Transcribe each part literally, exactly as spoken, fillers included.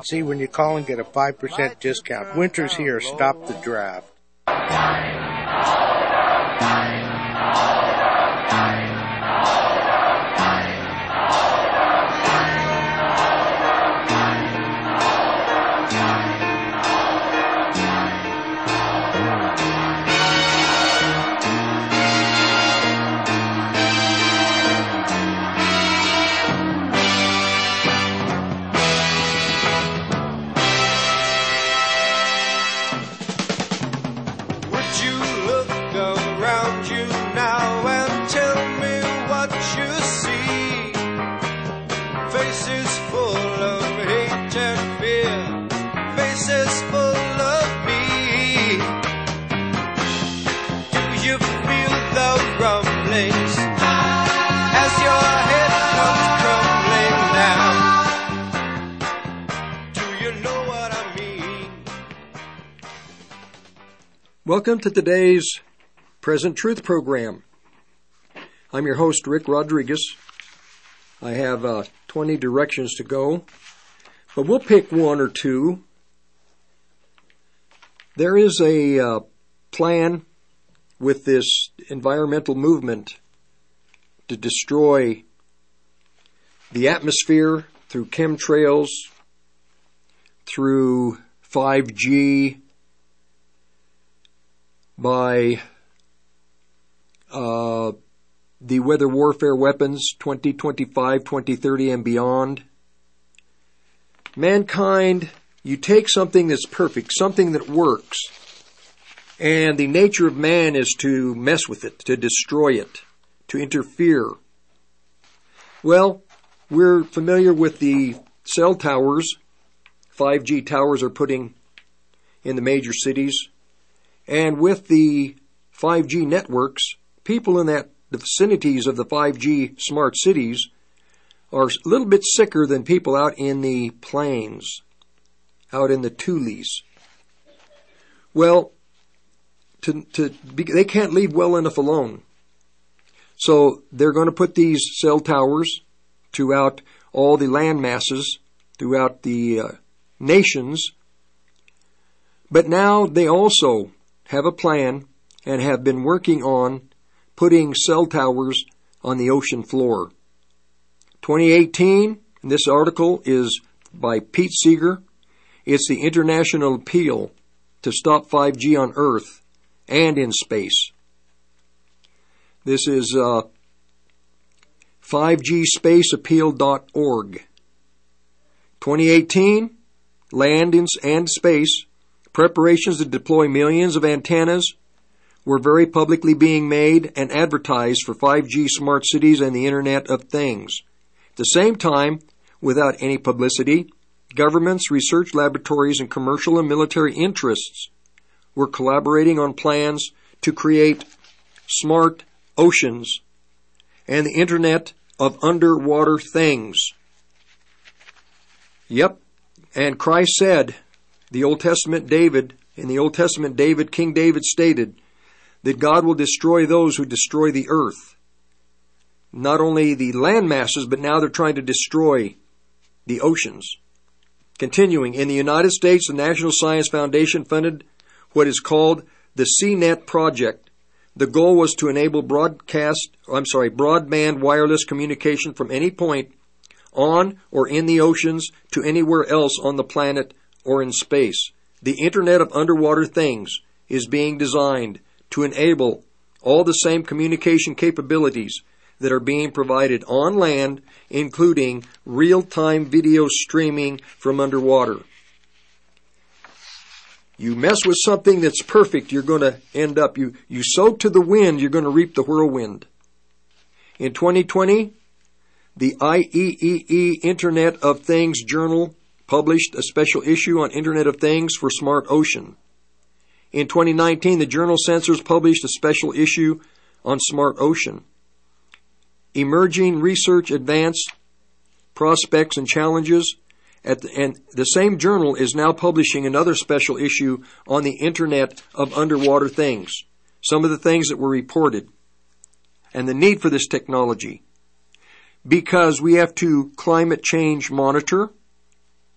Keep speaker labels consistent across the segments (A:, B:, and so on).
A: See, when you call and get a five percent discount. Winter's here. Stop the draft.
B: Welcome to today's Present Truth program. I'm your host, Rick Rodriguez. I have uh, twenty directions to go, but we'll pick one or two. There is a uh, plan with this environmental movement to destroy the atmosphere through chemtrails, through five G, by uh, the weather warfare weapons twenty twenty-five, twenty thirty, and beyond. Mankind, you take something that's perfect, something that works, and the nature of man is to mess with it, to destroy it, to interfere. Well, we're familiar with the cell towers five G towers are putting in the major cities. And with the five G networks, people in that the vicinities of the five G smart cities are a little bit sicker than people out in the plains, out in the Tules. Well, to, to be, they can't leave well enough alone. So they're going to put these cell towers throughout all the land masses, throughout the uh, nations. But now they also have a plan and have been working on putting cell towers on the ocean floor. twenty eighteen, and this article is by Pete Seeger. It's the international appeal to stop five G on Earth and in space. This is uh, five G space appeal dot org. twenty eighteen, land and space. Preparations to deploy millions of antennas were very publicly being made and advertised for five G smart cities and the Internet of Things. At the same time, without any publicity, governments, research laboratories, and commercial and military interests were collaborating on plans to create smart oceans and the Internet of Underwater Things. Yep, and Christ said, the Old Testament David, in the Old Testament David, King David stated that God will destroy those who destroy the earth. Not only the land masses, but now they're trying to destroy the oceans. Continuing, in the United States, the National Science Foundation funded what is called the C net project. The goal was to enable broadcast, I'm sorry, broadband wireless communication from any point on or in the oceans to anywhere else on the planet or in space. The Internet of Underwater Things is being designed to enable all the same communication capabilities that are being provided on land, including real-time video streaming from underwater. You mess with something that's perfect, you're going to end up, you, you sow to the wind, you're going to reap the whirlwind. In twenty twenty, the I E E E Internet of Things Journal published a special issue on Internet of Things for Smart Ocean. In twenty nineteen, the journal Sensors published a special issue on Smart Ocean. Emerging Research Advanced Prospects and Challenges, at the, and the same journal is now publishing another special issue on the Internet of Underwater Things, some of the things that were reported, and the need for this technology. Because we have to climate change monitor,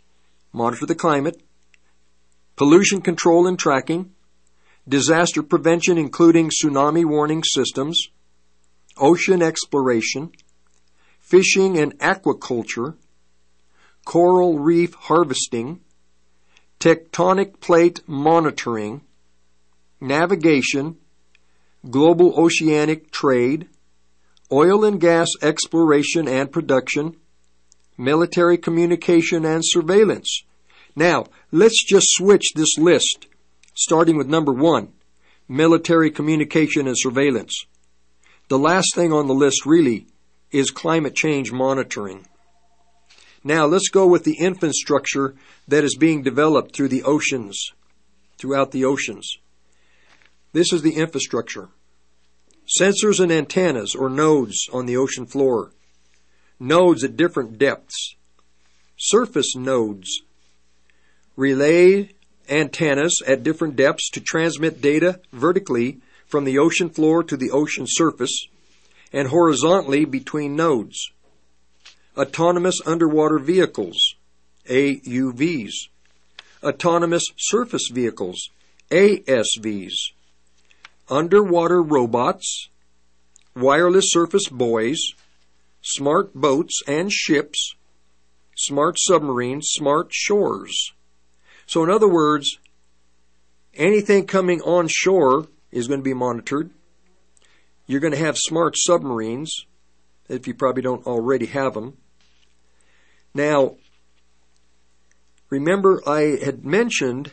B: monitor the climate, pollution control and tracking, disaster prevention including tsunami warning systems, ocean exploration, fishing and aquaculture, coral reef harvesting, tectonic plate monitoring, navigation, global oceanic trade, oil and gas exploration and production, military communication and surveillance. Now, let's just switch this list, starting with number one, military communication and surveillance. The last thing on the list really is climate change monitoring. Now, let's go with the infrastructure that is being developed through the oceans, throughout the oceans. This is the infrastructure. Sensors and antennas, or nodes, on the ocean floor. Nodes at different depths. Surface nodes. Relay antennas at different depths to transmit data vertically from the ocean floor to the ocean surface and horizontally between nodes. Autonomous underwater vehicles, A U Vs. Autonomous surface vehicles, A S Vs. Underwater robots, wireless surface buoys, smart boats and ships, smart submarines, smart shores. So in other words, anything coming on shore is going to be monitored. You're going to have smart submarines, if you probably don't already have them. Now, remember I had mentioned,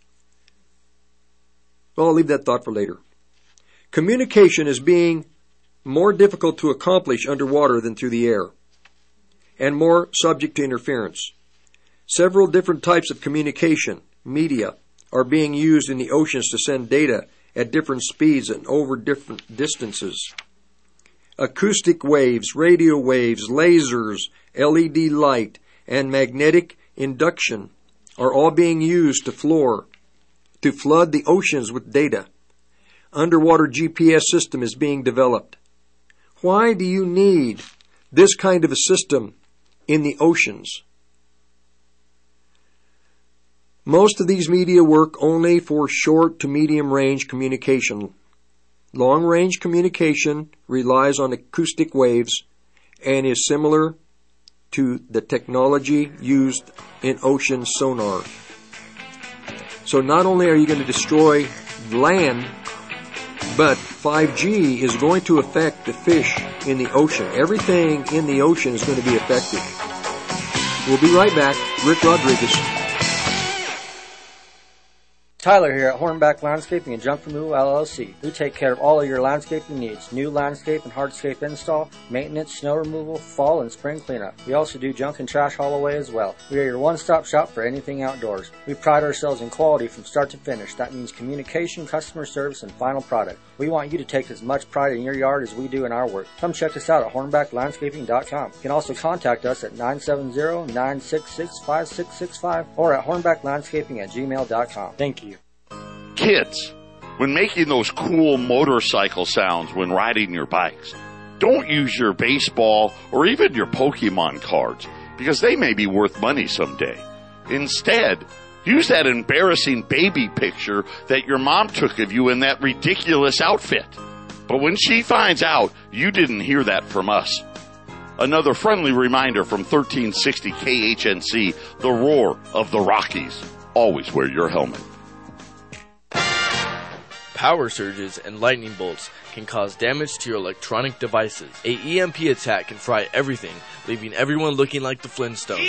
B: well, I'll leave that thought for later. Communication is being more difficult to accomplish underwater than through the air, and more subject to interference. Several different types of communication, media, are being used in the oceans to send data at different speeds and over different distances. Acoustic waves, radio waves, lasers, L E D light, and magnetic induction are all being used to floor, to flood the oceans with data. Underwater G P S system is being developed. Why do you need this kind of a system in the oceans? Most of these media work only for short to medium range communication. Long range communication relies on acoustic waves and is similar to the technology used in ocean sonar. So not only are you going to destroy land, but five G is going to affect the fish in the ocean. Everything in the ocean is going to be affected. We'll be right back. Rick Rodriguez.
C: Tyler here at Hornback Landscaping and Junk Removal L L C. We take care of all of your landscaping needs. New landscape and hardscape install, maintenance, snow removal, fall and spring cleanup. We also do junk and trash haul away as well. We are your one-stop shop for anything outdoors. We pride ourselves in quality from start to finish. That means communication, customer service, and final product. We want you to take as much pride in your yard as we do in our work. Come check us out at hornback landscaping dot com. You can also contact us at nine seven zero, nine six six, five six six five or at hornback landscaping at gmail dot com. Thank you.
D: Kids, when making those cool motorcycle sounds when riding your bikes, don't use your baseball or even your Pokemon cards because they may be worth money someday. Instead, use that embarrassing baby picture that your mom took of you in that ridiculous outfit. But when she finds out, you didn't hear that from us. Another friendly reminder from thirteen sixty K H N C, the roar of the Rockies. Always wear your helmet.
E: Power surges and lightning bolts can cause damage to your electronic devices. A E M P attack can fry everything, leaving everyone looking like the Flintstones.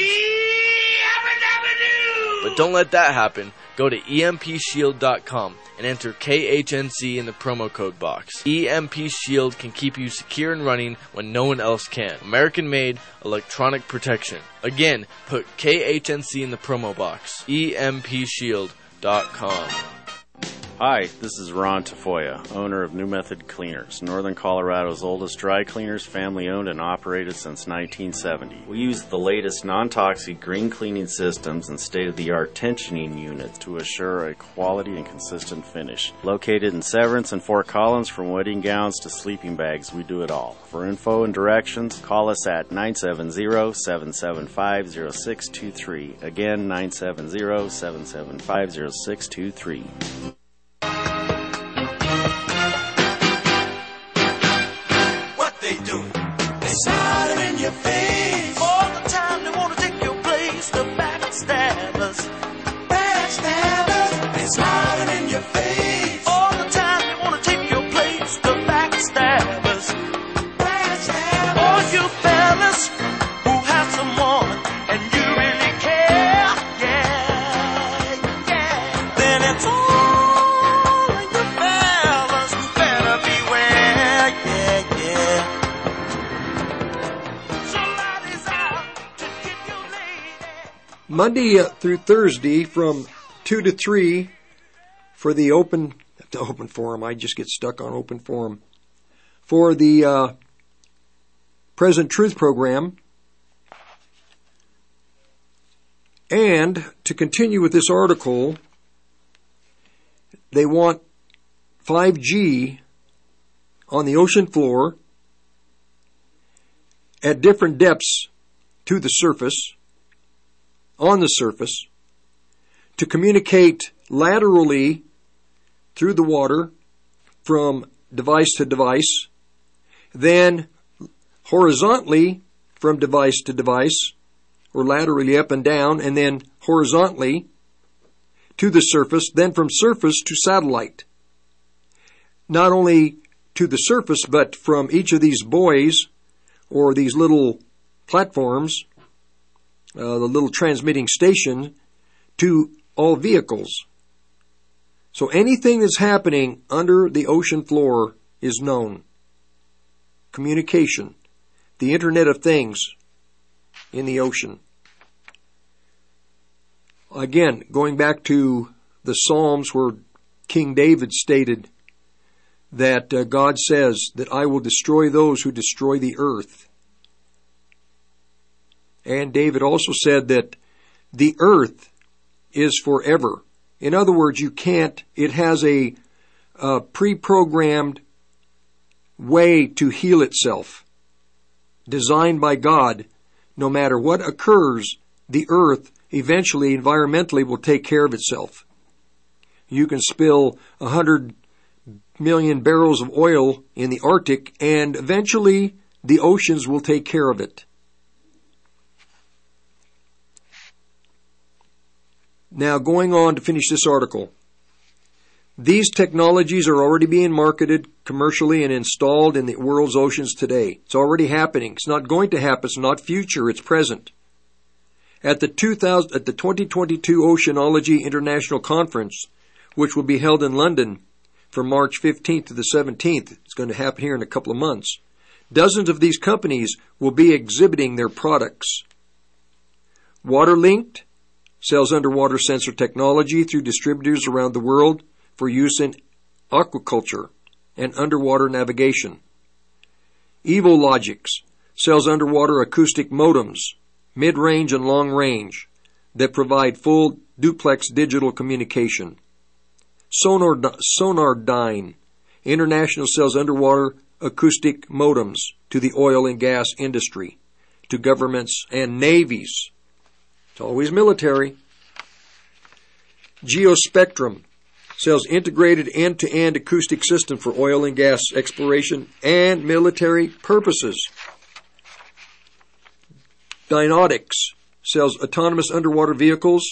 E: But don't let that happen. Go to E M P shield dot com and enter K H N C in the promo code box. E M P Shield can keep you secure and running when no one else can. American-made electronic protection. Again, put K H N C in the promo box. E M P shield dot com.
F: Hi, this is Ron Tafoya, owner of New Method Cleaners, Northern Colorado's oldest dry cleaners, family owned and operated since nineteen seventy. We use the latest non-toxic green cleaning systems and state-of-the-art tensioning units to assure a quality and consistent finish. Located in Severance and Fort Collins, from wedding gowns to sleeping bags, we do it all. For info and directions, call us at nine seven zero, seven seven five, zero six two three. Again, nine seven zero, seven seven five, zero six two three.
G: Your face. All the time they want to take your place. The backstabbers, backstabbers, they smiling in your face. All the time they want to take your place. The backstabbers, backstabbers. All you fellas who have someone and you really care, yeah, yeah. Then it's all of you fellas who better beware, yeah, yeah.
B: Monday uh, through Thursday from two to three for the open, the open forum. I just get stuck on open forum. For the uh, Present Truth program. And to continue with this article, they want five G on the ocean floor at different depths to the surface, on the surface, to communicate laterally through the water from device to device, then horizontally from device to device, or laterally up and down, and then horizontally to the surface, then from surface to satellite. Not only to the surface, but from each of these buoys, or these little platforms, Uh, the little transmitting station, to all vehicles. So anything that's happening under the ocean floor is known. Communication, the Internet of Things in the ocean. Again, going back to the Psalms where King David stated that uh, God says that I will destroy those who destroy the earth. And David also said that the earth is forever. In other words, you can't, it has a, a pre-programmed way to heal itself, designed by God. No matter what occurs, the earth eventually, environmentally, will take care of itself. You can spill a hundred million barrels of oil in the Arctic, and eventually the oceans will take care of it. Now, going on to finish this article. These technologies are already being marketed commercially and installed in the world's oceans today. It's already happening. It's not going to happen. It's not future. It's present. At the two thousand, at the twenty twenty-two Oceanology International Conference, which will be held in London from March fifteenth to the seventeenth, it's going to happen here in a couple of months, dozens of these companies will be exhibiting their products. WaterLinked sells underwater sensor technology through distributors around the world for use in aquaculture and underwater navigation. EvoLogix sells underwater acoustic modems, mid-range and long-range, that provide full duplex digital communication. Sonar, Sonardyne International sells underwater acoustic modems to the oil and gas industry, to governments and navies. It's always military. Geospectrum sells integrated end-to-end acoustic system for oil and gas exploration and military purposes. Dynautics sells autonomous underwater vehicles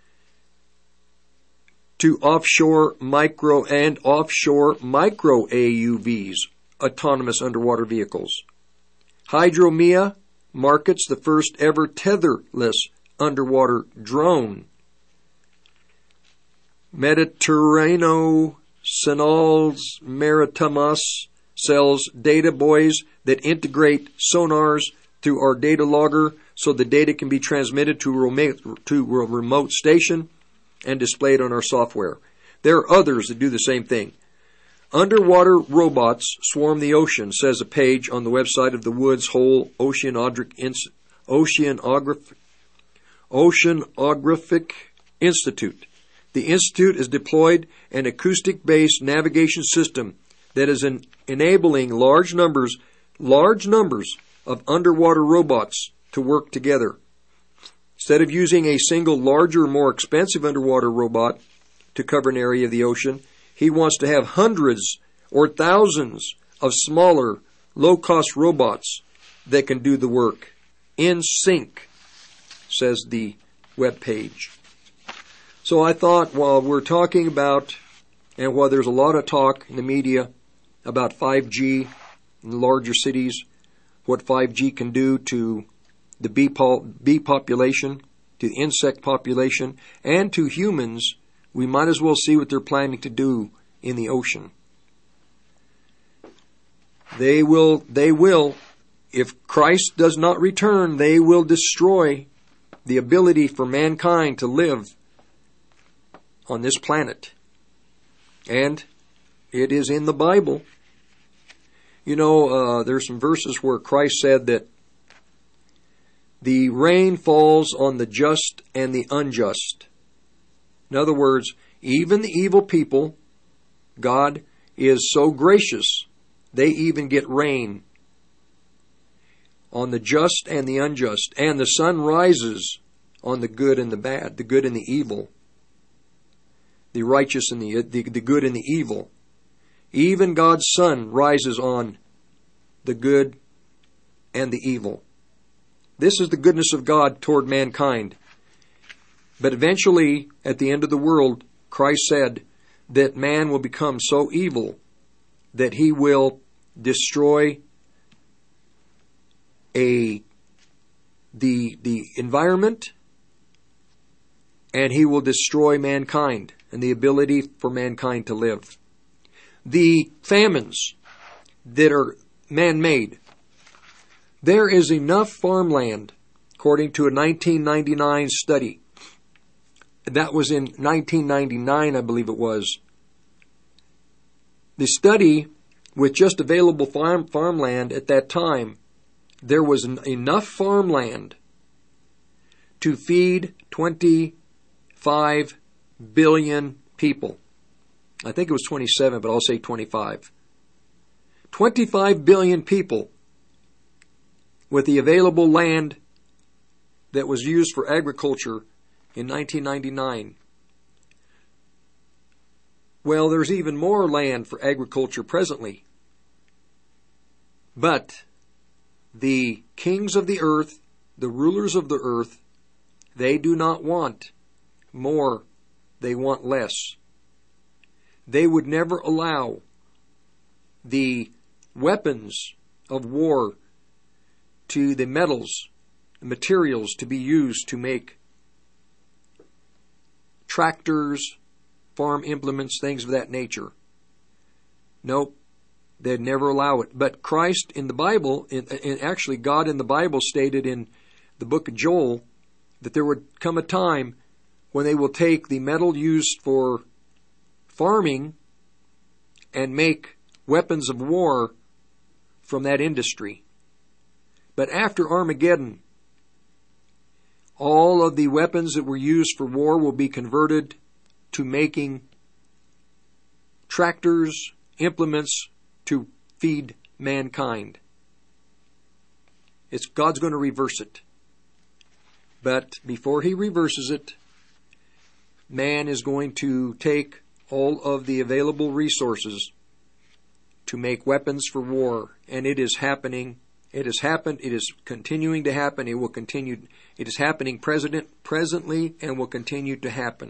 B: to offshore micro and offshore micro A U Vs, autonomous underwater vehicles. Hydromea markets the first ever tetherless underwater drone. Mediterraneo Senals Maritimas sells data buoys that integrate sonars through our data logger so the data can be transmitted to a remote, to a remote station and displayed on our software. There are others that do the same thing. Underwater robots swarm the ocean, says a page on the website of the Woods Hole Oceanographic, Oceanographic, Oceanographic Institute. The Institute has deployed an acoustic-based navigation system that is en- enabling large numbers, large numbers of underwater robots to work together. Instead of using a single larger, more expensive underwater robot to cover an area of the ocean, he wants to have hundreds or thousands of smaller, low-cost robots that can do the work. In sync, says the web page. So I thought, while we're talking about, and while there's a lot of talk in the media about five G in the larger cities, what five G can do to the bee, pol- bee population, to the insect population, and to humans, we might as well see what they're planning to do in the ocean. They will, they will, if Christ does not return, they will destroy the ability for mankind to live on this planet. And it is in the Bible. You know, uh, there's some verses where Christ said that the rain falls on the just and the unjust. In other words, even the evil people, God is so gracious, they even get rain on the just and the unjust. And the sun rises on the good and the bad, the good and the evil, the righteous and the, the, the good and the evil. Even God's sun rises on the good and the evil. This is the goodness of God toward mankind. But eventually, at the end of the world, Christ said that man will become so evil that he will destroy a the the environment, and he will destroy mankind and the ability for mankind to live. The famines that are man-made. There is enough farmland, according to a nineteen ninety-nine study. That was in nineteen ninety-nine, I believe it was. The study, with just available farm farmland at that time, there was en- enough farmland to feed twenty-five billion people. I think it was twenty-seven, but I'll say twenty-five. twenty-five billion people with the available land that was used for agriculture in nineteen ninety-nine. Well, there's even more land for agriculture presently. But the kings of the earth, the rulers of the earth, they do not want more. They want less. They would never allow the weapons of war to the metals, the materials to be used to make tractors, farm implements, things of that nature. Nope, they'd never allow it. But Christ in the Bible, and actually God in the Bible stated in the book of Joel that there would come a time when they will take the metal used for farming and make weapons of war from that industry. But after Armageddon, all of the weapons that were used for war will be converted to making tractors, implements to feed mankind. It's God's going to reverse it. But before he reverses it, man is going to take all of the available resources to make weapons for war, and it is happening. It has happened. It is continuing to happen. It will continue. It is happening present, presently and will continue to happen.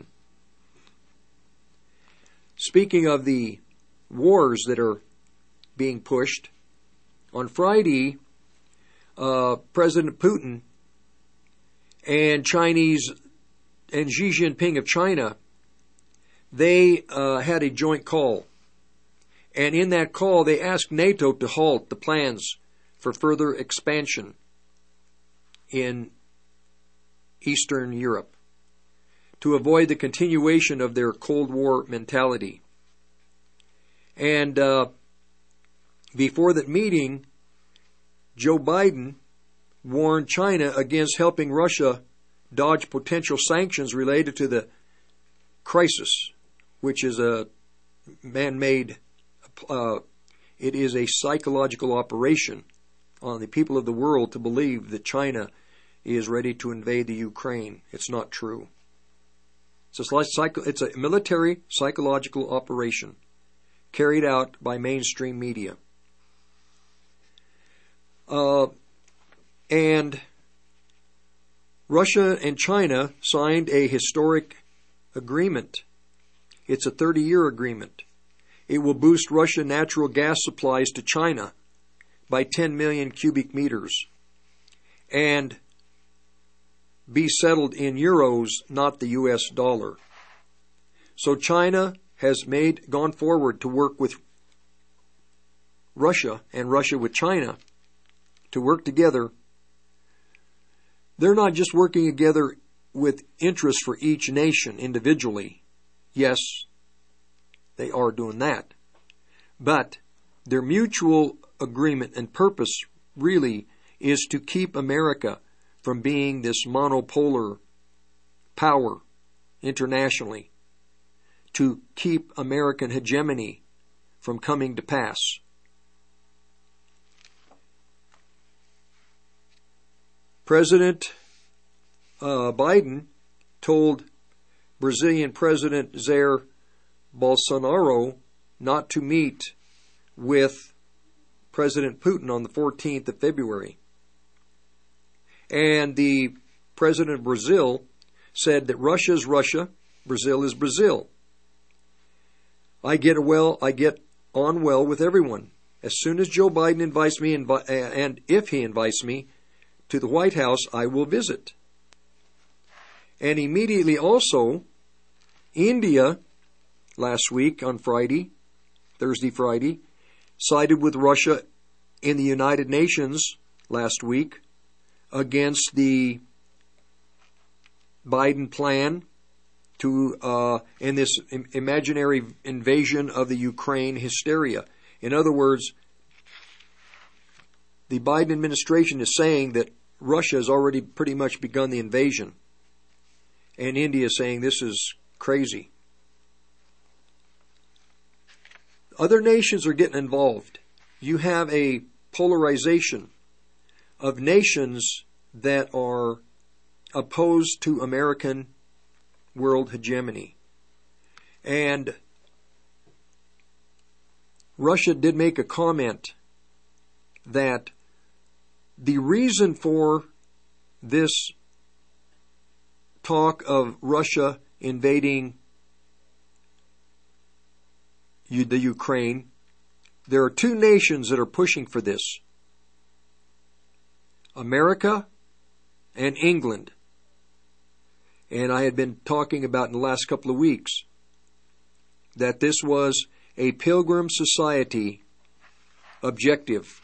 B: Speaking of the wars that are being pushed, on Friday, uh, President Putin and Chinese and Xi Jinping of China, they uh, had a joint call. And in that call, they asked NATO to halt the plans for further expansion in Eastern Europe. to avoid the continuation of their Cold War mentality. And uh, before that meeting, Joe Biden warned China against helping Russia dodge potential sanctions related to the crisis, which is a man-made, uh, it is a psychological operation on the people of the world to believe that China is ready to invade the Ukraine. It's not true. It's a, psycho, it's a military psychological operation carried out by mainstream media. Uh, and Russia and China signed a historic agreement. It's a thirty-year agreement. It will boost Russian natural gas supplies to China by ten million cubic meters and be settled in euros, not the U S dollar. So China has made gone forward to work with Russia and Russia with China to work together. They're not just working together with interest for each nation individually. Yes, they are doing that. But their mutual agreement and purpose really is to keep America from being this monopolar power internationally, to keep American hegemony from coming to pass. President uh, Biden told Brazilian President Jair Bolsonaro not to meet with President Putin on the fourteenth of February. And the President of Brazil said that Russia is Russia, Brazil is Brazil. I get well, I get on well with everyone. As soon as Joe Biden invites me, invi- and if he invites me to the White House, I will visit. And immediately also, India, last week on Friday, Thursday, Friday, sided with Russia in the United Nations last week against the Biden plan to, uh, in this im- imaginary invasion of the Ukraine hysteria. In other words, the Biden administration is saying that Russia has already pretty much begun the invasion. And India is saying this is crazy. Other nations are getting involved. You have a polarization of nations that are opposed to American world hegemony. And Russia did make a comment that the reason for this talk of Russia invading the Ukraine, there are two nations that are pushing for this: America and England. And I had been talking about in the last couple of weeks that this was a Pilgrim Society objective.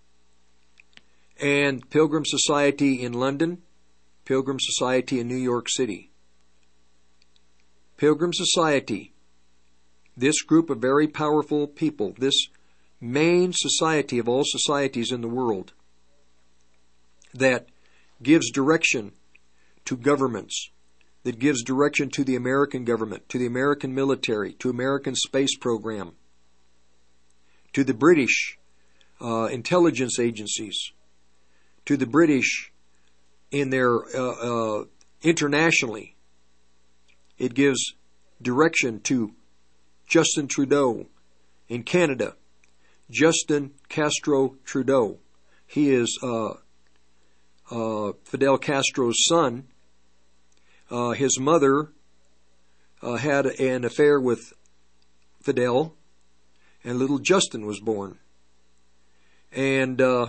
B: And Pilgrim Society in London, Pilgrim Society in New York City. Pilgrim Society, this group of very powerful people, this main society of all societies in the world that gives direction to governments, that gives direction to the American government, to the American military, to American space program, to the British uh, intelligence agencies, to the British in their uh, uh, internationally. It gives direction to Justin Trudeau in Canada. Justin Castro Trudeau. He is uh, uh, Fidel Castro's son. Uh, his mother uh, had an affair with Fidel, and little Justin was born. And uh,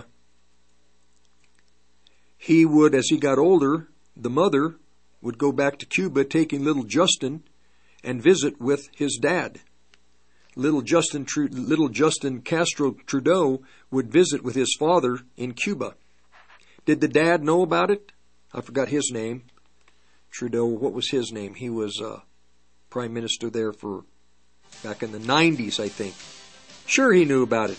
B: he would, as he got older, the mother would go back to Cuba, taking little Justin and visit with his dad. Little Justin, little Justin Castro Trudeau would visit with his father in Cuba. Did the dad know about it? I forgot his name. Trudeau, what was his name? He was uh, prime minister there for back in the nineties, I think. Sure, he knew about it.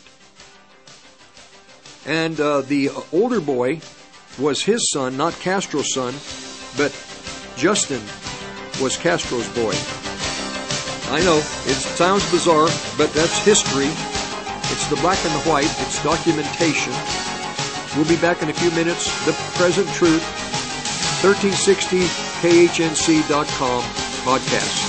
B: And uh, the older boy was his son, not Castro's son, but Justin was Castro's boy. I know, it sounds bizarre, but that's history. It's the black and the white. It's documentation. We'll be back in a few minutes. The Present Truth, thirteen sixty K H N C dot com podcast.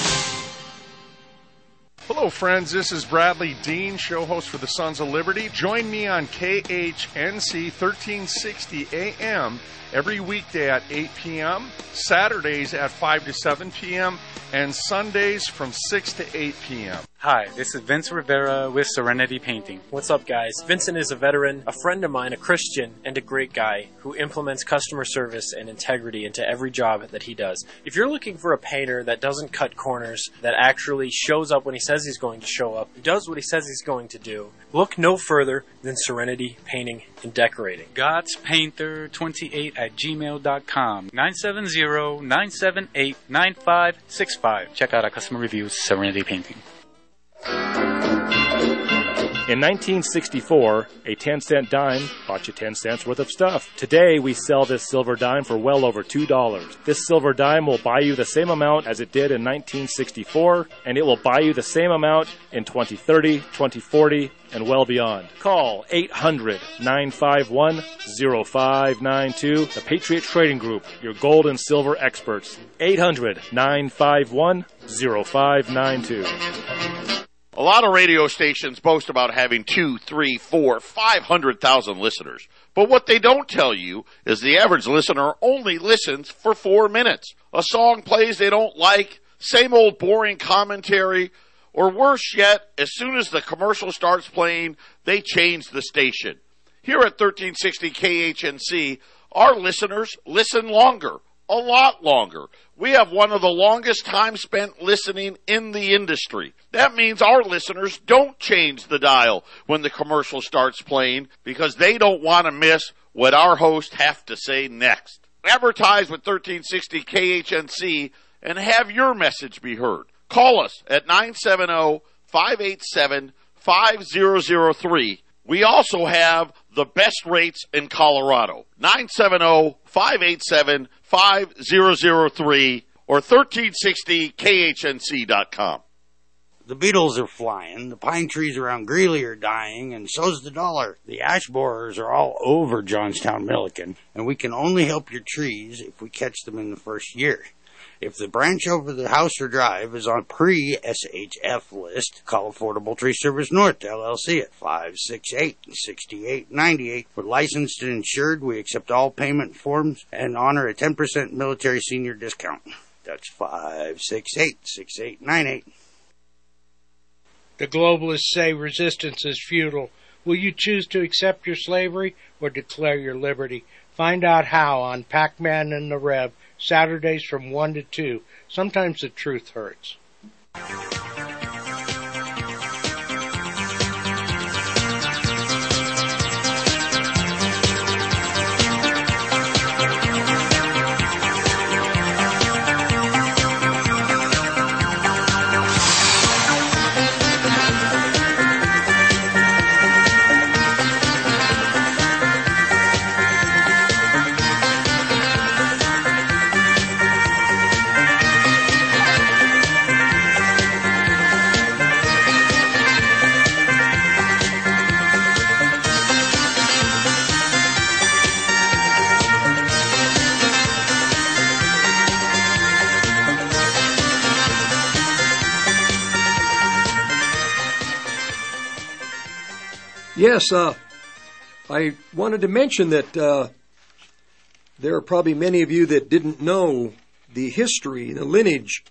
H: Hello, friends. This is Bradley Dean, show host for the Sons of Liberty. Join me on K H N C thirteen sixty A M every weekday at eight p.m., Saturdays at five to seven p.m., and Sundays from six to eight p.m.
I: Hi, this is Vince Rivera with Serenity Painting.
J: What's up, guys? Vincent is a veteran, a friend of mine, a Christian, and a great guy who implements customer service and integrity into every job that he does. If you're looking for a painter that doesn't cut corners, that actually shows up when he says he's going to show up, does what he says he's going to do, look no further than Serenity Painting and Decorating.
I: God's Painter twenty-eight at gmail dot com. nine seven zero, nine seven eight, nine five six five. Check out our customer reviews, Serenity Painting.
K: In nineteen sixty-four, a ten cent dime bought you ten cents worth of stuff. Today, we sell this silver dime for well over two dollars. This silver dime will buy you the same amount as it did in nineteen sixty-four, and it will buy you the same amount in twenty thirty, twenty forty, and well beyond. Call eight hundred, nine five one, zero five nine two, the Patriot Trading Group, your gold and silver experts. eight hundred, nine five one, zero five nine two.
D: A lot of radio stations boast about having two, three, four, five hundred thousand listeners. But what they don't tell you is the average listener only listens for four minutes. A song plays they don't like, same old boring commentary, or worse yet, as soon as the commercial starts playing, they change the station. Here at thirteen sixty K H N C, our listeners listen longer, a lot longer. We have one of the longest time spent listening in the industry. That means our listeners don't change the dial when the commercial starts playing because they don't want to miss what our hosts have to say next. Advertise with thirteen sixty K H N C and have your message be heard. Call us at nine seven zero, five eight seven, five zero zero three. We also have the best rates in Colorado. nine seven zero, five eight seven, five zero zero three or thirteen sixty K H N C dot com.
L: The beetles are flying, the pine trees around Greeley are dying, and so's the dollar. The ash borers are all over Johnstown Milliken, and we can only help your trees if we catch them in the first year. If the branch over the house or drive is on pre-S H F list, call Affordable Tree Service North, L L C, at five six eight, six eight nine eight. We're licensed and insured. We accept all payment forms and honor a ten percent military senior discount. That's five six eight, six eight nine eight.
A: The globalists say resistance is futile. Will you choose to accept your slavery or declare your liberty? Find out how on Pac-Man and the Rev, Saturdays from one to two. Sometimes the truth hurts.
B: Yes, uh, I wanted to mention that uh, there are probably many of you that didn't know the history, the lineage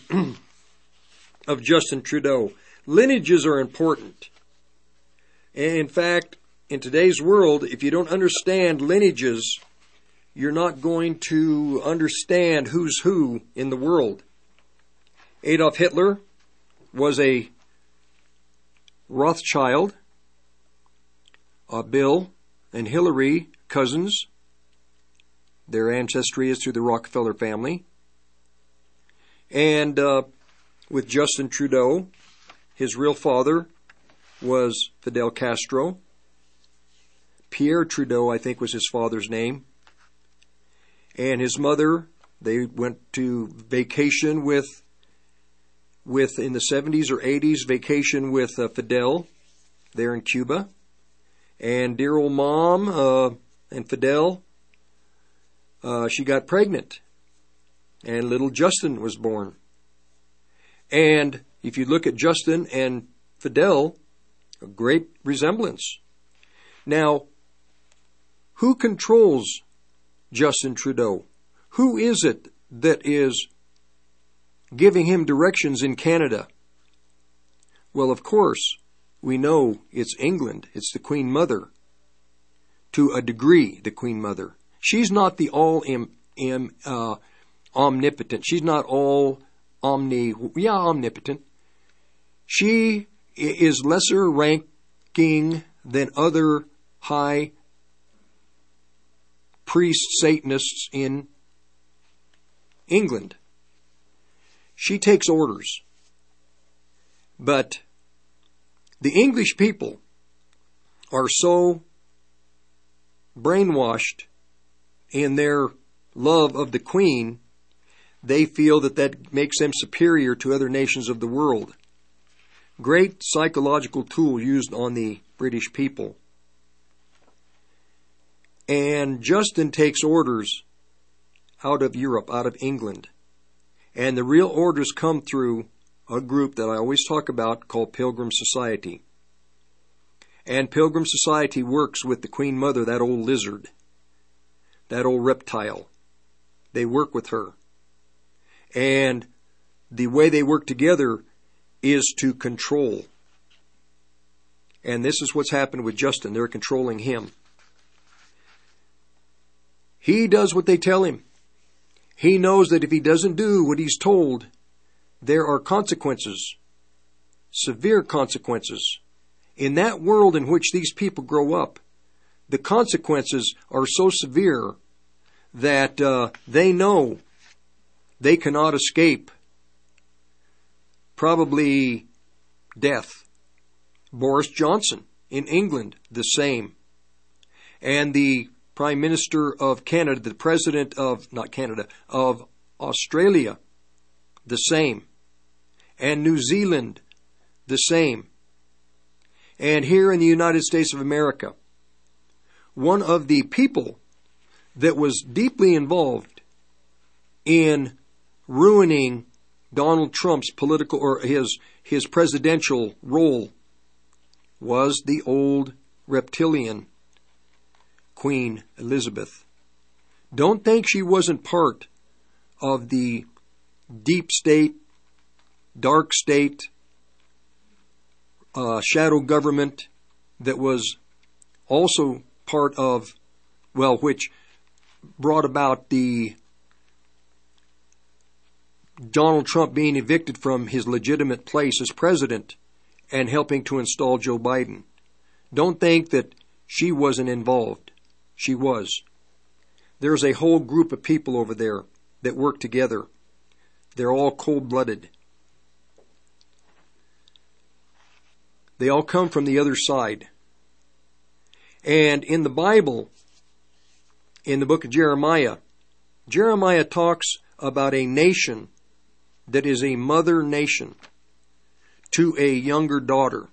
B: of Justin Trudeau. Lineages are important. And in fact, in today's world, if you don't understand lineages, you're not going to understand who's who in the world. Adolf Hitler was a Rothschild. Uh, Bill and Hillary, cousins. Their ancestry is through the Rockefeller family. And uh, with Justin Trudeau, his real father was Fidel Castro. Pierre Trudeau, I think, was his father's name. And his mother, they went to vacation with, with in the seventies or eighties, vacation with uh, Fidel there in Cuba. And dear old mom uh, and Fidel, uh, she got pregnant. And little Justin was born. And if you look at Justin and Fidel, a great resemblance. Now, who controls Justin Trudeau? Who is it that is giving him directions in Canada? Well, of course, we know it's England. It's the Queen Mother. To a degree, the Queen Mother. She's not the all im, im, uh, omnipotent. She's not all omni, yeah, omnipotent. She is lesser ranking than other high priest Satanists in England. She takes orders. But the English people are so brainwashed in their love of the Queen, they feel that that makes them superior to other nations of the world. Great psychological tool used on the British people. And Justin takes orders out of Europe, out of England. And the real orders come through a group that I always talk about called Pilgrim Society. And Pilgrim Society works with the Queen Mother, that old lizard, that old reptile. They work with her. And the way they work together is to control. And this is what's happened with Justin. They're controlling him. He does what they tell him. He knows that if he doesn't do what he's told, there are consequences, severe consequences. In that world in which these people grow up, the consequences are so severe that uh, they know they cannot escape probably death. Boris Johnson in England, the same. And the Prime Minister of Canada, the President of, not Canada, of Australia, the same. And New Zealand, the same. And here in the United States of America, one of the people that was deeply involved in ruining Donald Trump's political or his his presidential role was the old reptilian Queen Elizabeth. Don't think she wasn't part of the deep state, dark state, uh, shadow government that was also part of, well, which brought about the Donald Trump being evicted from his legitimate place as president and helping to install Joe Biden. Don't think that she wasn't involved. She was. There's a whole group of people over there that work together. They're all cold-blooded. They all come from the other side. And in the Bible, in the book of Jeremiah, Jeremiah talks about a nation that is a mother nation to a younger daughter.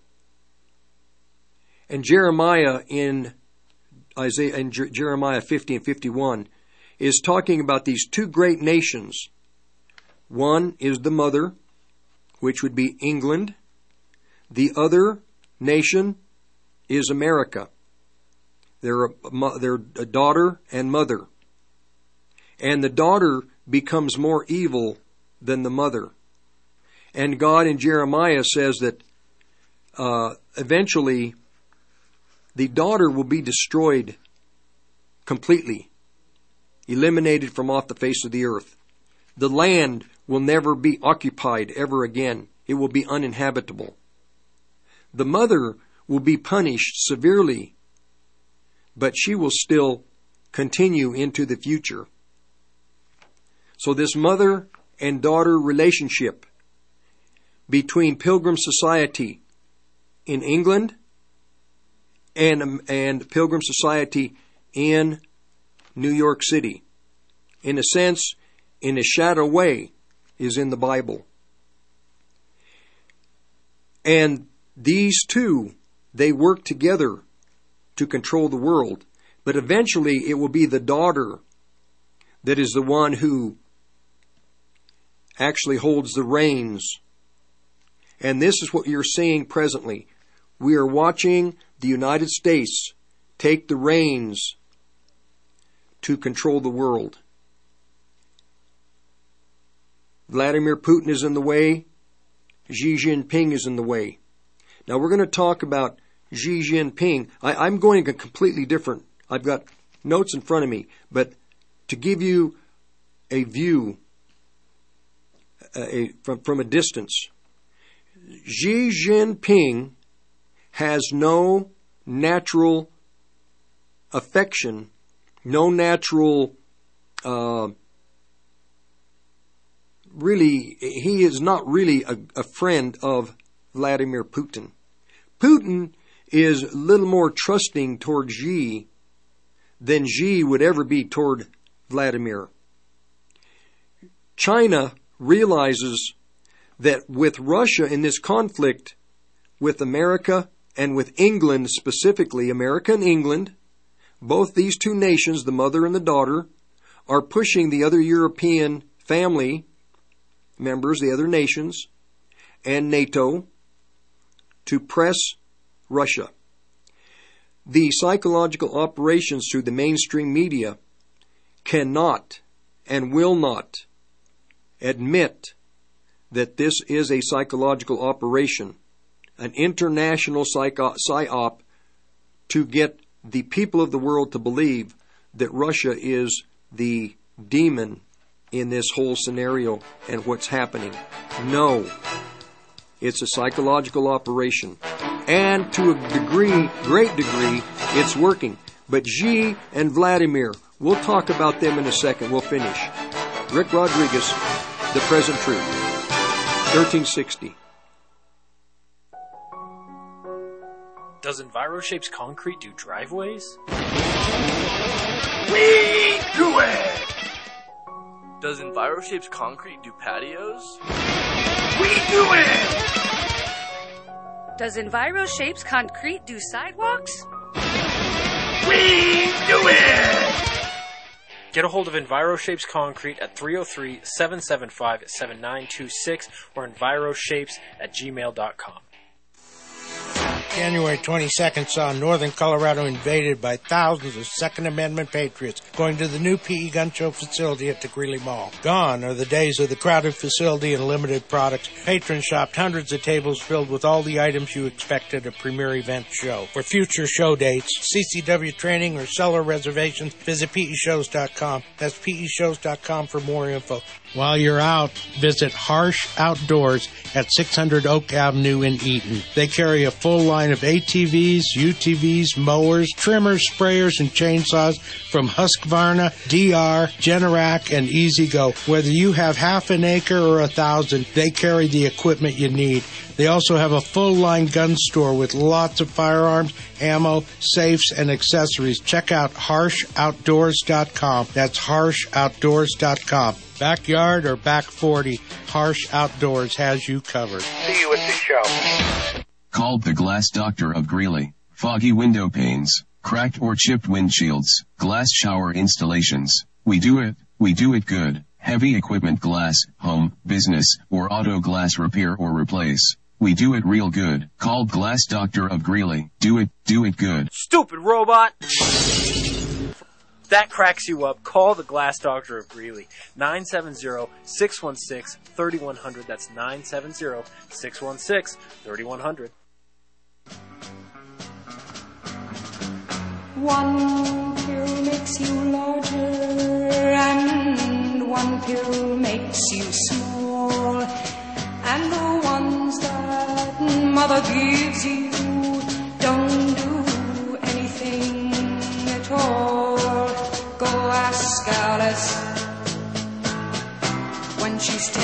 B: And Jeremiah in Isaiah in Jeremiah fifty and fifty-one is talking about these two great nations. One is the mother, which would be England. The other nation is America. They're a, they're a daughter and mother. And the daughter becomes more evil than the mother. And God in Jeremiah says that uh, eventually the daughter will be destroyed completely, eliminated from off the face of the earth. The land will never be occupied ever again. It will be uninhabitable. The mother will be punished severely, but she will still continue into the future. So this mother and daughter relationship between Pilgrim Society in England and, and Pilgrim Society in New York City. In a sense, in a shadow way, is in the Bible. And these two, they work together to control the world. But eventually it will be the daughter that is the one who actually holds the reins. And this is what you're seeing presently. We are watching the United States take the reins to control the world. Vladimir Putin is in the way. Xi Jinping is in the way. Now we're going to talk about Xi Jinping. I, I'm going a completely different. I've got notes in front of me, but to give you a view uh, a, from, from a distance, Xi Jinping has no natural affection, no natural, uh, really, he is not really a, a friend of Vladimir Putin. Putin is a little more trusting toward Xi than Xi would ever be toward Vladimir. China realizes that with Russia in this conflict with America and with England specifically, America and England, both these two nations, the mother and the daughter, are pushing the other European family members, the other nations, and NATO to press Russia. The psychological operations through the mainstream media cannot and will not admit that this is a psychological operation, an international psycho- psyop to get the people of the world to believe that Russia is the demon in this whole scenario and what's happening. No. It's a psychological operation. And to a degree, great degree, it's working. But Xi and Vladimir, we'll talk about them in a second. We'll finish. Rick Rodriguez, The Present Truth, thirteen sixty.
J: Does EnviroShapes concrete do driveways?
G: We do it!
E: Does EnviroShapes concrete do patios?
G: We do it!
M: Does EnviroShapes concrete do sidewalks?
G: We do it!
J: Get a hold of EnviroShapes Concrete at three oh three, seven seven five, seven nine two six or enviroshapes at gmail dot com.
A: January twenty-second saw northern Colorado invaded by thousands of Second Amendment patriots going to the new P E Gun Show facility at the Greeley Mall. Gone are the days of the crowded facility and limited products. Patrons shopped hundreds of tables filled with all the items you expect at a premier event show. For future show dates, C C W training, or seller reservations, visit P E shows dot com. That's P E shows dot com for more info. While you're out, visit Harsh Outdoors at six hundred Oak Avenue in Eaton. They carry a full line of A T Vs, U T Vs, mowers, trimmers, sprayers, and chainsaws from Husqvarna, D R, Generac, and E-Z-Go. Whether you have half an acre or a thousand, they carry the equipment you need. They also have a full-line gun store with lots of firearms, ammo, safes, and accessories. Check out harsh outdoors dot com. That's harsh outdoors dot com. Backyard or back forty, Harsh Outdoors has you covered.
N: See you at the show.
O: Called the Glass Doctor of Greeley. Foggy window panes, cracked or chipped windshields, glass shower installations. We do it, we do it good. Heavy equipment glass, home, business, or auto glass repair or replace. We do it real good. Called Glass Doctor of Greeley. Do it, do it good.
J: Stupid robot! That cracks you up. Call the Glass Doctor of Greeley. nine seven zero, six one six, three one zero zero. That's nine seven zero, six one six, three one zero zero.
P: One pill makes you larger and one pill makes you small. And the ones that mother gives you don't do anything at all. Go ask Alice when she's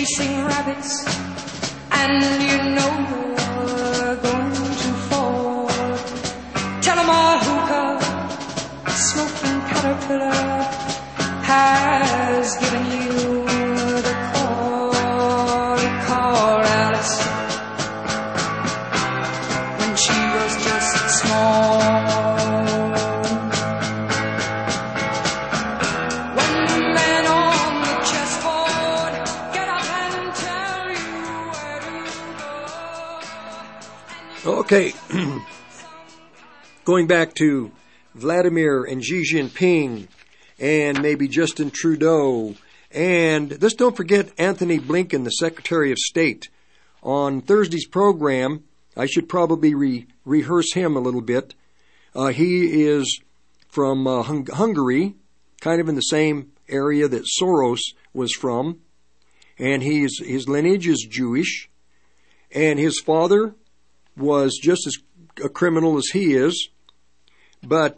P: chasing rabbits, and you know you're going to fall. Tell 'em a hookah, a smoking caterpillar has given you the call. Call Alice when she was just small. One man on the chessboard, get up and tell you where to go.
B: Okay, going back to Vladimir and Xi Jinping and maybe Justin Trudeau, and let's don't forget Anthony Blinken, the Secretary of State. On Thursday's program, I should probably re- rehearse him a little bit. Uh, he is from uh, Hung- Hungary, kind of in the same area that Soros was from, and he's, his lineage is Jewish, and his father was just as a criminal as he is, but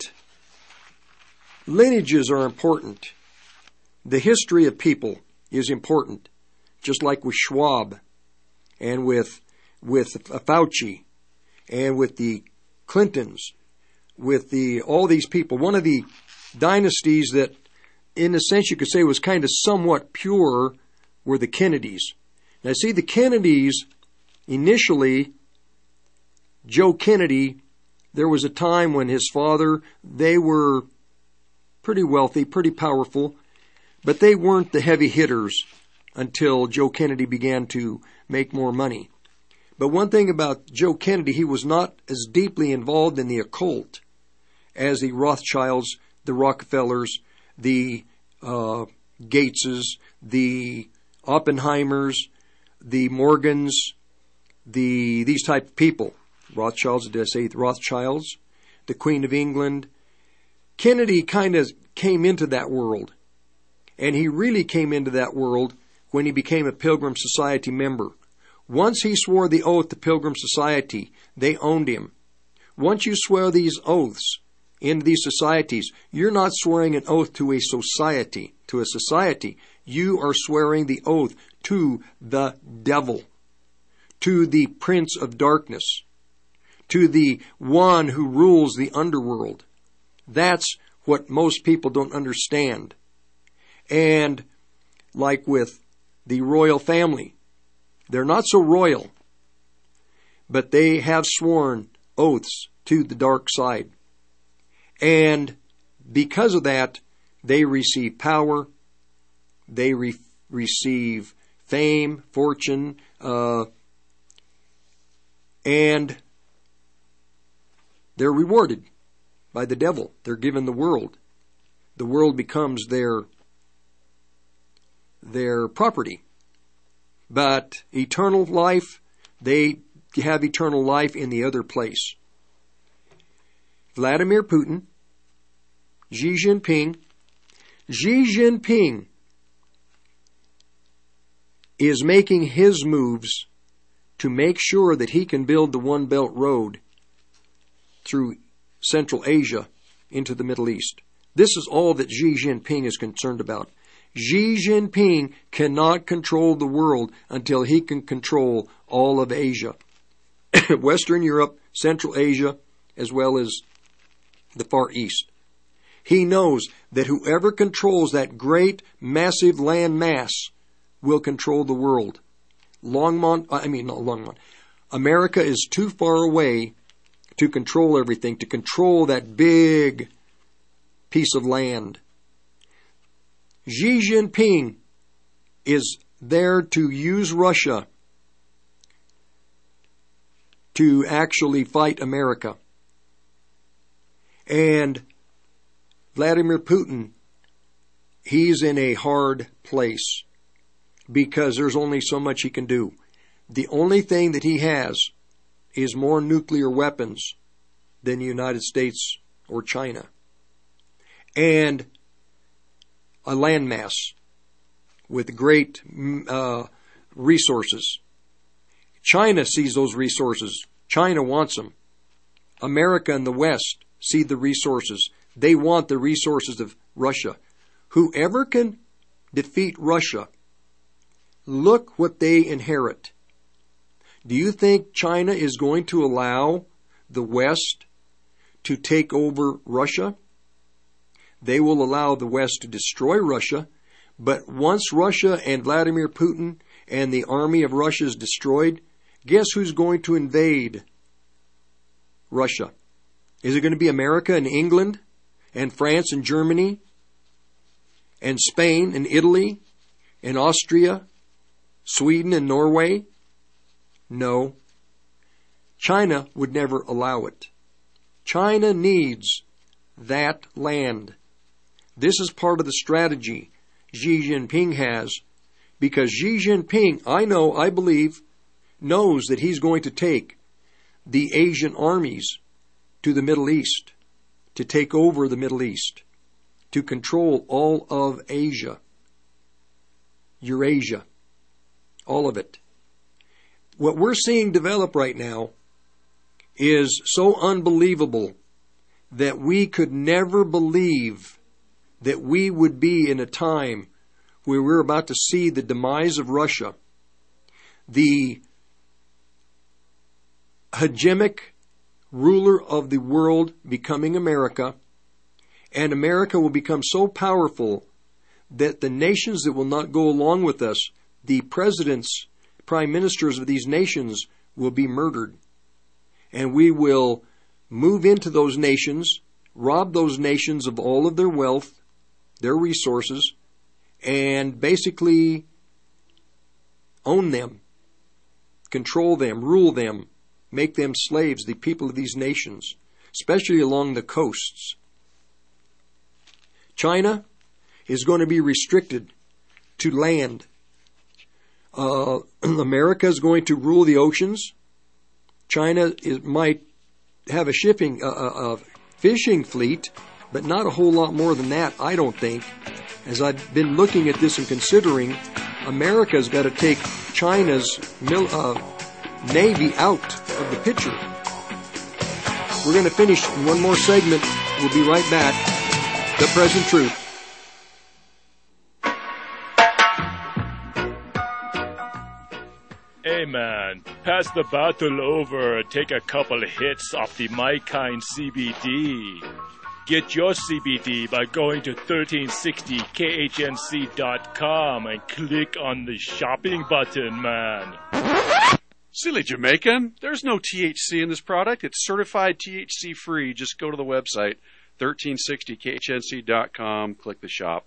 B: lineages are important. The history of people is important, just like with Schwab and with with Fauci and with the Clintons, with the all these people. One of the dynasties that, in a sense, you could say was kind of somewhat pure were the Kennedys. Now, see, the Kennedys, initially, Joe Kennedy, there was a time when his father, they were pretty wealthy, pretty powerful, but they weren't the heavy hitters until Joe Kennedy began to make more money. But one thing about Joe Kennedy, he was not as deeply involved in the occult as the Rothschilds, the Rockefellers, the uh, Gateses, the Oppenheimers, the Morgans, the these type of people. Rothschilds, did I say the Rothschilds? The Queen of England. Kennedy kind of came into that world, and he really came into that world when he became a Pilgrim Society member. Once he swore the oath to Pilgrim Society, they owned him. Once you swear these oaths into these societies, you're not swearing an oath to a society, to a society. You are swearing the oath to the devil, to the prince of darkness, to the one who rules the underworld. That's what most people don't understand. And like with the royal family, they're not so royal, but they have sworn oaths to the dark side. And because of that, they receive power, they re- receive fame, fortune, uh, and they're rewarded by the devil. They're given the world. The world becomes their their property. But eternal life, they have eternal life in the other place. Vladimir Putin, Xi Jinping. Xi Jinping is making his moves to make sure that he can build the One Belt Road through Central Asia into the Middle East. This is all that Xi Jinping is concerned about. Xi Jinping cannot control the world until he can control all of Asia. Western Europe, Central Asia, as well as the Far East. He knows that whoever controls that great, massive land mass will control the world. Longmont, I mean, not Longmont. America is too far away to control everything, to control that big piece of land. Xi Jinping is there to use Russia to actually fight America. And Vladimir Putin, he's in a hard place because there's only so much he can do. The only thing that he has is more nuclear weapons than the United States or China. And a landmass with great uh, resources. China sees those resources. China wants them. America and the West see the resources. They want the resources of Russia. Whoever can defeat Russia look what they inherit. Do you think China is going to allow the West to take over Russia? They will allow the West to destroy Russia, but once Russia and Vladimir Putin and the army of Russia is destroyed, guess who's going to invade Russia? Is it going to be America and England and France and Germany and Spain and Italy and Austria, Sweden and Norway? No. China would never allow it. China needs that land. This is part of the strategy Xi Jinping has, because Xi Jinping, I know, I believe, knows that he's going to take the Asian armies to the Middle East, to take over the Middle East, to control all of Asia, Eurasia, all of it. What we're seeing develop right now is so unbelievable that we could never believe that we would be in a time where we're about to see the demise of Russia, the hegemonic ruler of the world becoming America, and America will become so powerful that the nations that will not go along with us, the presidents, prime ministers of these nations, will be murdered. And we will move into those nations, rob those nations of all of their wealth, their resources, and basically own them, control them, rule them, make them slaves, the people of these nations, especially along the coasts. China is going to be restricted to land. Uh, America is going to rule the oceans. China is, might have a shipping, uh, a fishing fleet, but not a whole lot more than that, I don't think. As I've been looking at this and considering, America's got to take China's mil, uh, Navy out of the picture. We're going to finish in one more segment. We'll be right back. The Present Truth.
K: Hey man, pass the bottle over and take a couple of hits off the My Kind C B D. Get your C B D by going to thirteen sixty K H N C dot com and click on the shopping button, man.
Q: Silly Jamaican, there's no T H C in this product. It's certified T H C free. Just go to the website, thirteen sixty K H N C dot com, click the shop.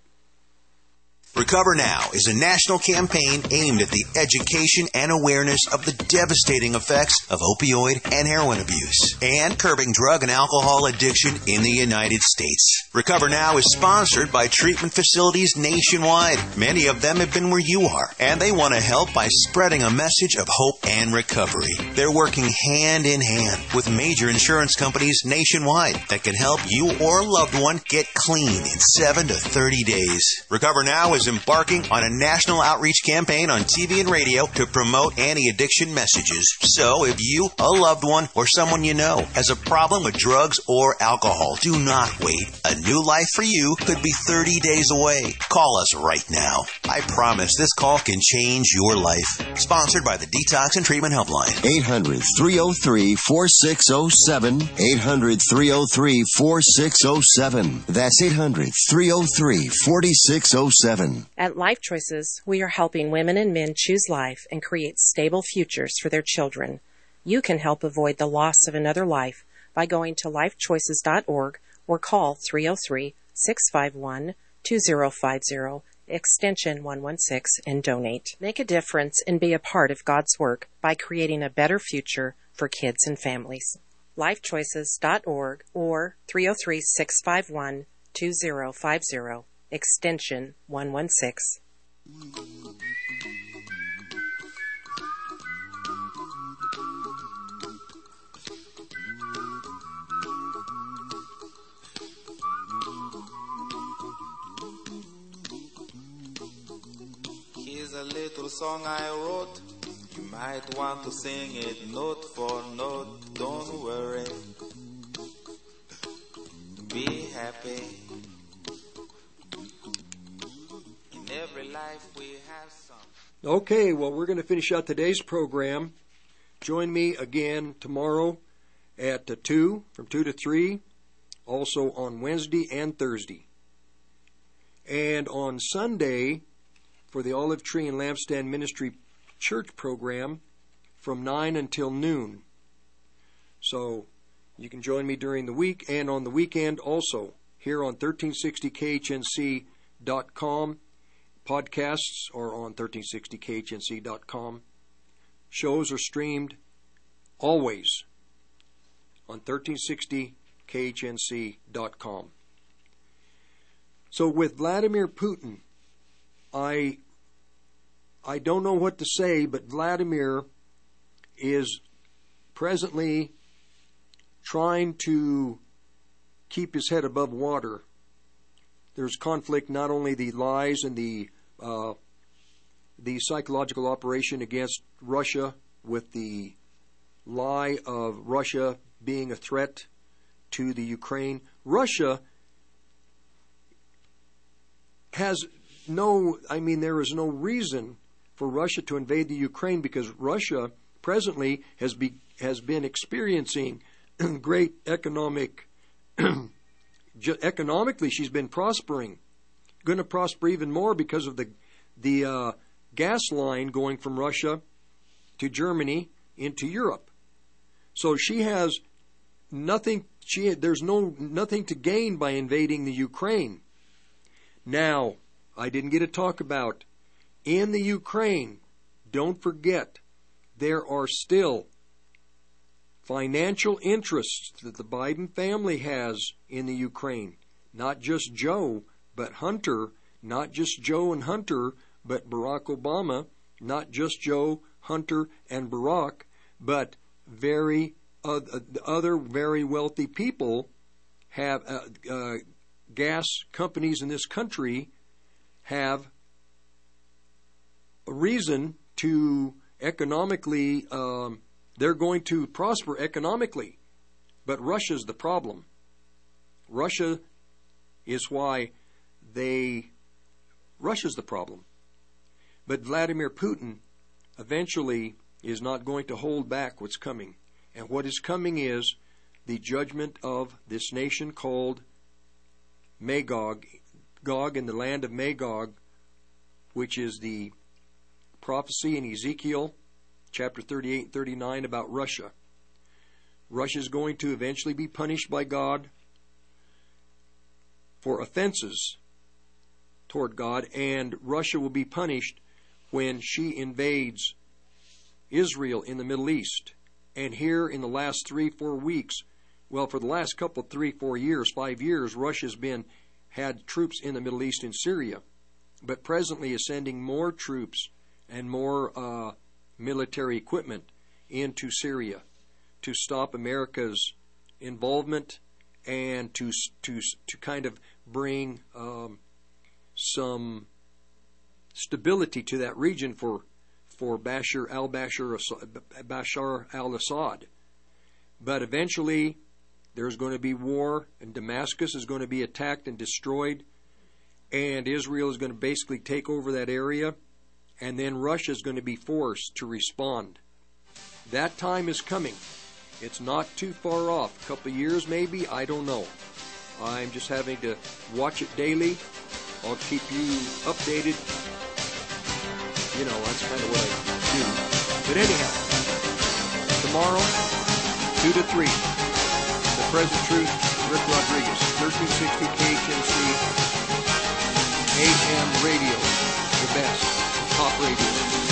R: Recover Now is a national campaign aimed at the education and awareness of the devastating effects of opioid and heroin abuse and curbing drug and alcohol addiction in the United States. Recover Now is sponsored by treatment facilities nationwide. Many of them have been where you are, and they want to help by spreading a message of hope and recovery. They're working hand in hand with major insurance companies nationwide that can help you or a loved one get clean in seven to thirty days. Recover Now is embarking on a national outreach campaign on T V and radio to promote anti-addiction messages. So if you, a loved one, or someone you know has a problem with drugs or alcohol, do not wait. A new life for you could be thirty days away. Call us right now. I promise this call can change your life. Sponsored by the Detox and Treatment Helpline.
S: eight hundred, three oh three, four six oh seven. eight hundred, three oh three, four six oh seven. That's eight hundred, three oh three, four six oh seven.
T: At Life Choices, we are helping women and men choose life and create stable futures for their children. You can help avoid the loss of another life by going to life choices dot org or call three oh three, six five one, two oh five oh, extension one one six, and donate. Make a difference and be a part of God's work by creating a better future for kids and families. life choices dot org or three oh three, six five one, two oh five oh. Extension one one six.
U: Here's a little song I wrote. You might want to sing it note for note. Don't worry. Be happy. In every life we have some.
B: Okay, well, we're going to finish out today's program. Join me again tomorrow at uh, two, from two to three, also on Wednesday and Thursday. And on Sunday, for the Olive Tree and Lampstand Ministry Church program, from nine until noon. So you can join me during the week and on the weekend also, here on thirteen sixty K H N C dot com. Podcasts are on thirteen sixty K H N C dot com. Shows are streamed always on thirteen sixty K H N C dot com. So with Vladimir Putin, I I don't know what to say, but Vladimir is presently trying to keep his head above water. There's conflict, not only the lies and the uh, the psychological operation against Russia, with the lie of Russia being a threat to the Ukraine. Russia has no, I mean, there is no reason for Russia to invade the Ukraine, because Russia presently has be, has been experiencing great economic, economically she's been prospering, going to prosper even more because of the the uh, gas line going from Russia to Germany into Europe. So she has nothing. She there's no nothing to gain by invading the Ukraine. Now, I didn't get to talk about in the Ukraine. Don't forget, there are still financial interests that the Biden family has in the Ukraine. Not just Joe, but Hunter. Not just Joe and Hunter, but Barack Obama. Not just Joe, Hunter, and Barack, but very uh, other very wealthy people have uh, uh, gas companies in this country have a reason to economically, um, they're going to prosper economically. But Russia's the problem. Russia is why they, Russia's the problem. But Vladimir Putin eventually is not going to hold back what's coming. And what is coming is the judgment of this nation called Magog, Gog in the land of Magog, which is the prophecy in Ezekiel chapter thirty-eight and thirty-nine about Russia. Russia is going to eventually be punished by God for offenses toward God, and Russia will be punished when she invades Israel in the Middle East. And here in the last three, four weeks, well, for the last couple, three, four years, five years, Russia's been had troops in the Middle East in Syria, but presently is sending more troops and more uh, military equipment into Syria to stop America's involvement and to to to kind of bring um, some stability to that region for for Bashar al-Bashar Bashar al-Assad. But eventually there's going to be war, and Damascus is going to be attacked and destroyed, and Israel is going to basically take over that area, and then Russia is going to be forced to respond. That time is coming. It's not too far off. A couple of years maybe, I don't know. I'm just having to watch it daily. I'll keep you updated. You know, that's kind of what I do. But anyhow, tomorrow, two to three, The Present Truth, Rick Rodriguez, thirteen sixty K H N C, A M radio, the best, top radio.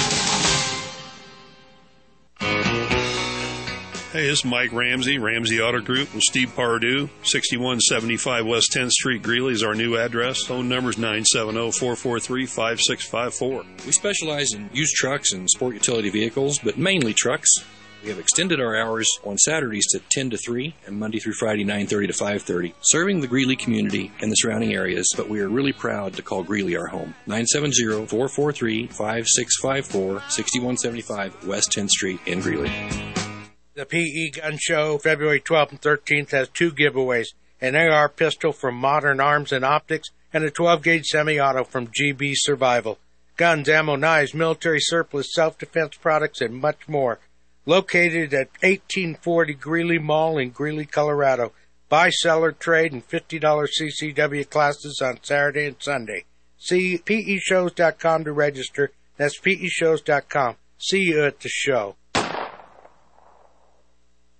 C: Hey, this is Mike Ramsey, Ramsey Auto Group, with Steve Pardue. sixty-one seventy-five West tenth Street, Greeley is our new address. Phone number is nine seven zero, four four three, five six five four.
V: We specialize in used trucks and sport utility vehicles, but mainly trucks. We have extended our hours on Saturdays to ten to three and Monday through Friday nine thirty to five thirty, serving the Greeley community and the surrounding areas, but we are really proud to call Greeley our home. nine seven zero, four four three, five six five four, sixty-one seventy-five West tenth Street in Greeley.
A: The P E Gun Show, February twelfth and thirteenth, has two giveaways, an A R pistol from Modern Arms and Optics and a twelve gauge semi-auto from G B Survival. guns, ammo, knives, military surplus, self-defense products, and much more. Located at eighteen forty Greeley Mall in Greeley, Colorado. Buy, seller, trade, and fifty dollars C C W classes on Saturday and Sunday. See P E shows dot com to register. That's P E shows dot com. See you at the show.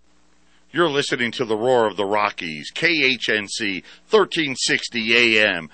D: You're listening to the Roar of the Rockies, K H N C, thirteen sixty A M.